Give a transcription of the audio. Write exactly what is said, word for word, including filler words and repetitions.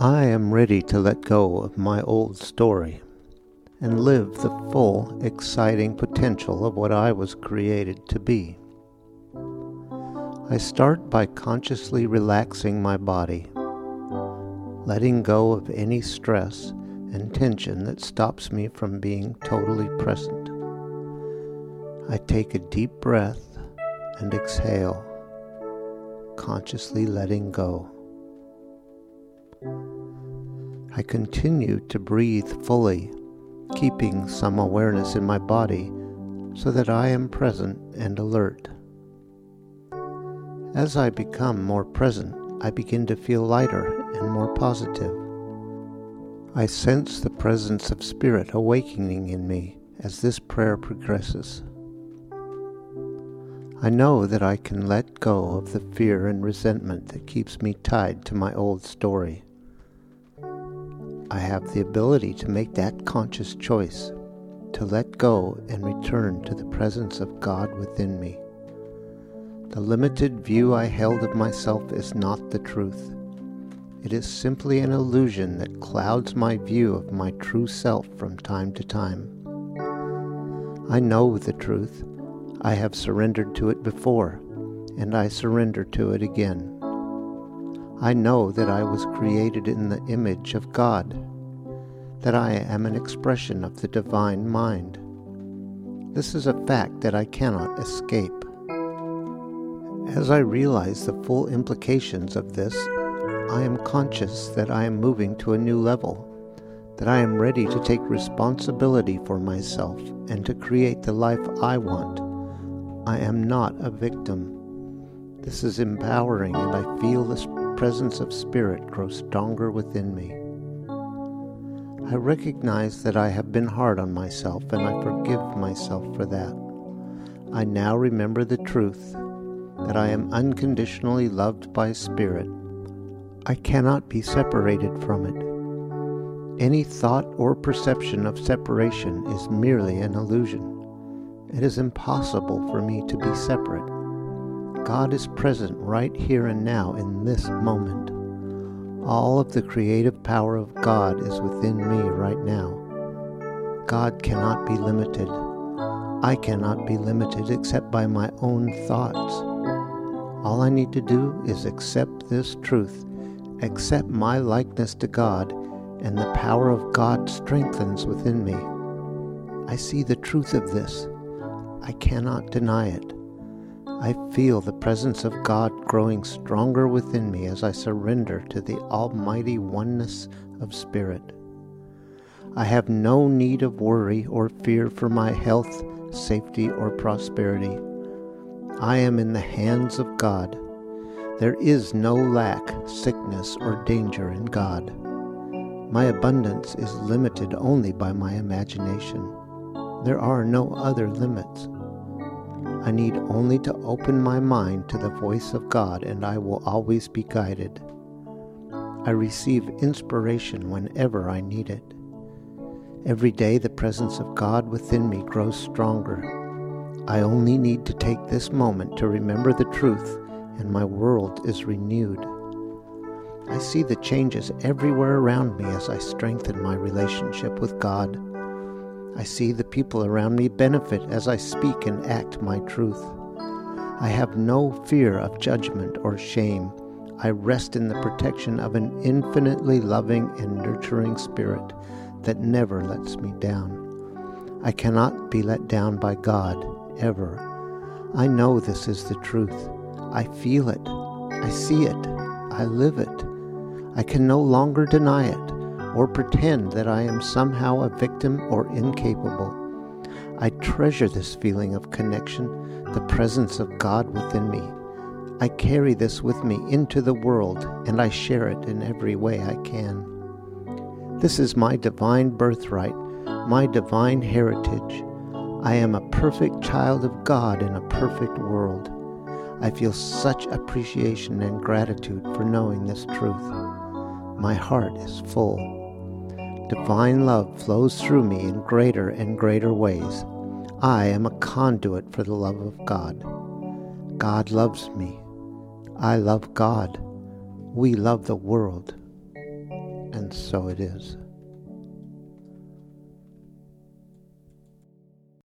I am ready to let go of my old story and live the full, exciting potential of what I was created to be. I start by consciously relaxing my body, letting go of any stress and tension that stops me from being totally present. I take a deep breath and exhale, consciously letting go. I continue to breathe fully, keeping some awareness in my body so that I am present and alert. As I become more present, I begin to feel lighter and more positive. I sense the presence of Spirit awakening in me as this prayer progresses. I know that I can let go of the fear and resentment that keeps me tied to my old story. I have the ability to make that conscious choice, to let go and return to the presence of God within me. The limited view I held of myself is not the truth. It is simply an illusion that clouds my view of my true self from time to time. I know the truth. I have surrendered to it before, and I surrender to it again. I know that I was created in the image of God, that I am an expression of the divine mind. This is a fact that I cannot escape. As I realize the full implications of this, I am conscious that I am moving to a new level, that I am ready to take responsibility for myself and to create the life I want. I am not a victim. This is empowering, and I feel the presence of Spirit grow stronger within me. I recognize that I have been hard on myself, and I forgive myself for that. I now remember the truth, that I am unconditionally loved by Spirit. I cannot be separated from it. Any thought or perception of separation is merely an illusion. It is impossible for me to be separate. God is present right here and now in this moment. All of the creative power of God is within me right now. God cannot be limited. I cannot be limited except by my own thoughts. All I need to do is accept this truth, accept my likeness to God, and the power of God strengthens within me. I see the truth of this. I cannot deny it. I feel the presence of God growing stronger within me as I surrender to the almighty oneness of Spirit. I have no need of worry or fear for my health, safety, or prosperity. I am in the hands of God. There is no lack, sickness, or danger in God. My abundance is limited only by my imagination. There are no other limits. I need only to open my mind to the voice of God, and I will always be guided. I receive inspiration whenever I need it. Every day the presence of God within me grows stronger. I only need to take this moment to remember the truth, and my world is renewed. I see the changes everywhere around me as I strengthen my relationship with God. I see the people around me benefit as I speak and act my truth. I have no fear of judgment or shame. I rest in the protection of an infinitely loving and nurturing Spirit that never lets me down. I cannot be let down by God, ever. I know this is the truth. I feel it. I see it. I live it. I can no longer deny it or pretend that I am somehow a victim or incapable. I treasure this feeling of connection, the presence of God within me. I carry this with me into the world, and I share it in every way I can. This is my divine birthright, my divine heritage. I am a perfect child of God in a perfect world. I feel such appreciation and gratitude for knowing this truth. My heart is full. Divine love flows through me in greater and greater ways. I am a conduit for the love of God. God loves me. I love God. We love the world. and so it is.